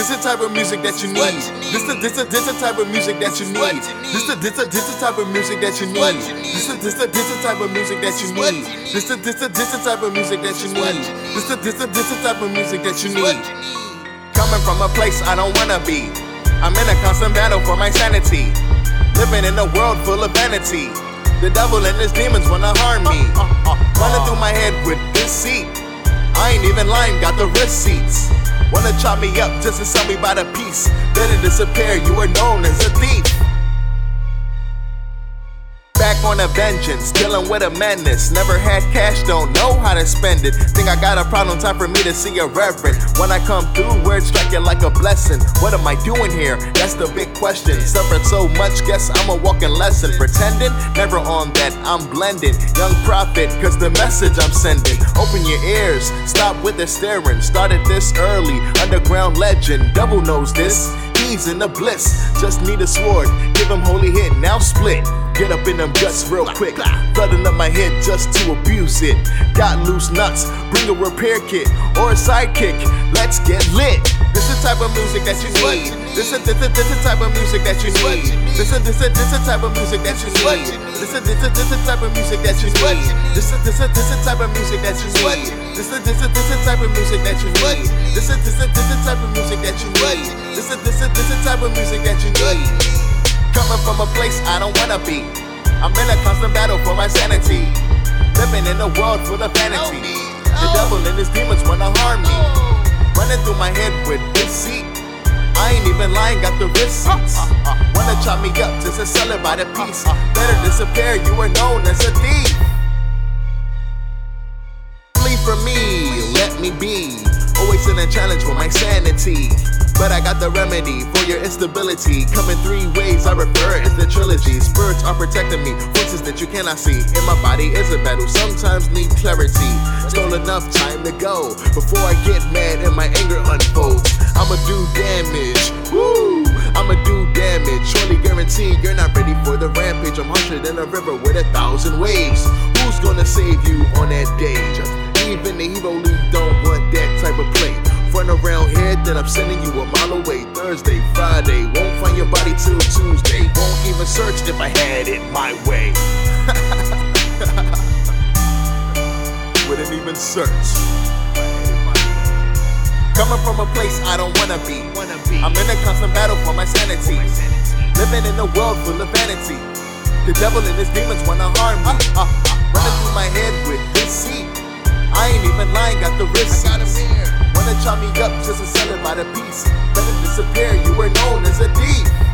This the type of music that you need. This the type of music that you need. This the type of music that you need. This the type of music that you need. This the type of music that you need. This the type of music that you need. Coming from a place I don't wanna be. I'm in a constant battle for my sanity. Living in a world full of vanity. The devil and his demons wanna harm me. Running through my head with deceit. I ain't even lying, got the receipts. Wanna chop me up just to sell me by the piece. Better disappear, you are known as a thief. Back on a vengeance, dealing with a menace. Never had cash, don't know how to spend it. Think I got a problem, time for me to see a reverend. When I come through, words strike it like a blessing. What am I doing here? That's the big question. Suffered so much, guess I'm a walking lesson. Pretending, never on that, I'm blending. Young prophet, cause the message I'm sending. Open your ears, stop with the staring. Started this early, underground legend. Devil knows this. He's in the bliss, just need a sword, give him holy hit, now split. Get up in them guts real quick, flooding up my head just to abuse it. Got loose nuts, bring a repair kit or a sidekick, let's get lit. This is the type of music that you need. This is the type of music that you need. This is the type of music that you need. This is the type of music that you need. This is the type of music that you need. This is the type of music that you need. This is the type of music that you need. This is the type of music that you need. Coming from a place I don't wanna be. I'm in a constant battle for my sanity. Living in a world full of vanity. The devil and his demons wanna harm me. Running through my head with deceit. I ain't even lying, got the receipts. Wanna chop me up just to sell it by the piece. Better disappear, you are known as a thief. Flee from me, let me be. Always in a challenge for my sanity. But I got the remedy for your instability. Coming three ways, I refer it as the trilogy. Spirits are protecting me, forces that you cannot see. In my body is a battle, sometimes need clarity. Still enough time to go before I get mad and my anger unfolds. I'ma do damage, woo! I'ma do damage. Surely guarantee you're not ready for the rampage. I'm harsher than a river with 1,000 waves. Who's gonna save you on that day? Even the Hero League don't want that type of play. Run around here, then I'm sending you a mile away. Thursday, Friday, won't find your body till Tuesday. Won't even search if I had it my way. Wouldn't even search. Coming from a place I don't wanna be. I'm in a constant battle for my sanity. Living in a world full of vanity. The devil and his demons wanna harm me. Running through my head with deceit. I ain't even lying, got the receipts. Wanna chop me up just to sell it by the piece. Better disappear, you were known as a thief.